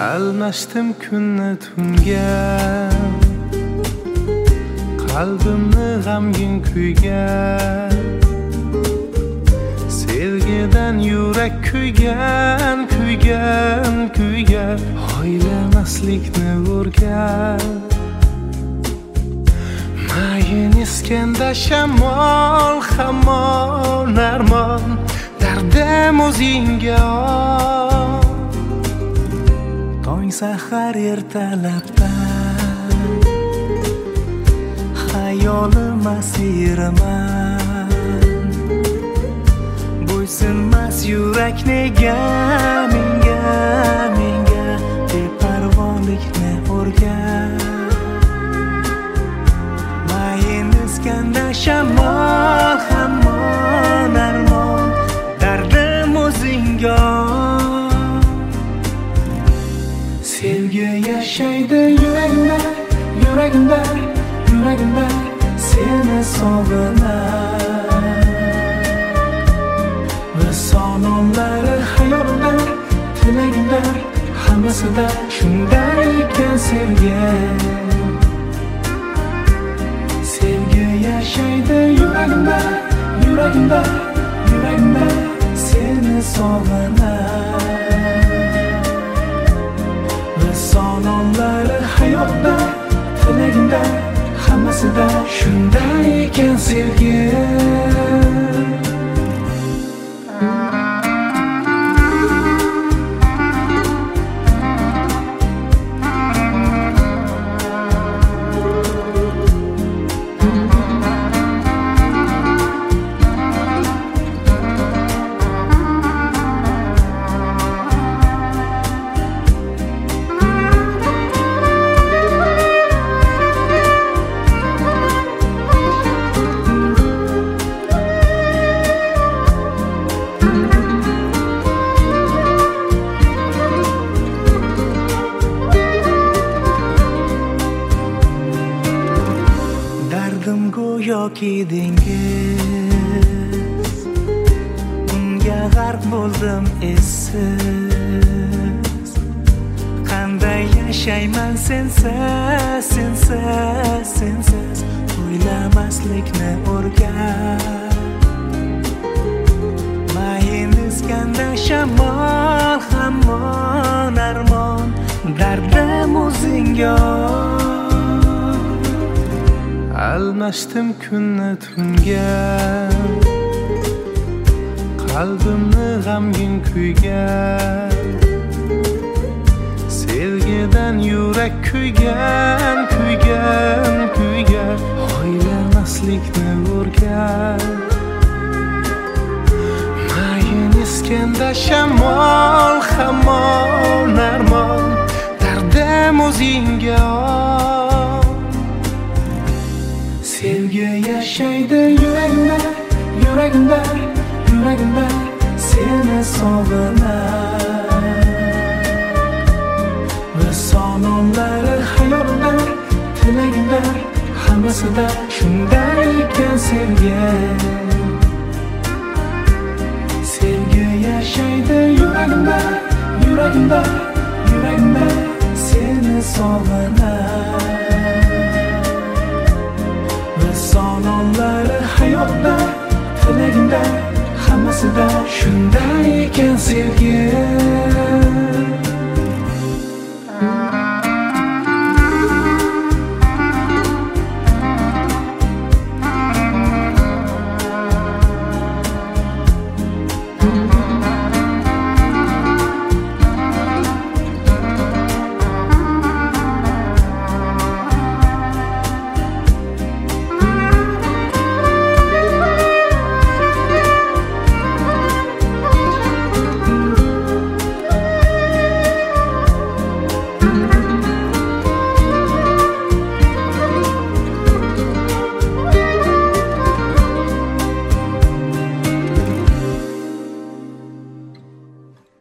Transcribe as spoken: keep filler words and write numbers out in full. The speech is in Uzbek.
almashdim kunni tunga, qalbimni g'amgin kuyga, sevgidan yurak kuygan, kuygan, kuygan, o'ylamaslikni o'rgan. Mayin iskanda shamol, hamon armon, dardim o'zingga ol. Tong sahar ertalabdan hayolim asiraman, bo'ysunmas yurak nega menga, menga beparvolikni o'rgan. Mayin iskanda shamol, hamon armon, dardim o'zingga ol. Sevgi yashaydi yuragimda, yuragimda, yuragimda, seni sog'inam. Vison onlari hayolimda, tilagimda, hammasida shunday ekan sevgi. Sevgi yashaydi yuragimda, yuragimda, yuragimda, seni sog'inam. Vison onlari hayotimda, tilagimda, hammasida shunday ekan sevgi. Dardim go'yoki dengiz, unga g'arq bo'ldim essiz. Qanday yashayman sensiz, sensiz, sensiz, o'ylamaslikni o'rgan. Mayin iskanda shamol, hamon armon, dardim o'zingga ol. Almashdim kunni tunga, qalbimni g'amgin kuyga, sevgidan yurak kuygan, kuygan, kuygan, o'ylamaslikni o'rgan. Mayin iskanda shamol, hamon armon, dardim o'zingga ol. Sevgi yashaydi yuragimda, yuragimda, yuragimda, seni sog'inam. Vison onlari hayolimda, tilagimda, hammasida shunday ekan sevgi. Sevgi yashaydi yuragimda, yuragimda, yuragimda, seni sog'inam. Vison onlari hayotimda, tilagimda, hammasida shunday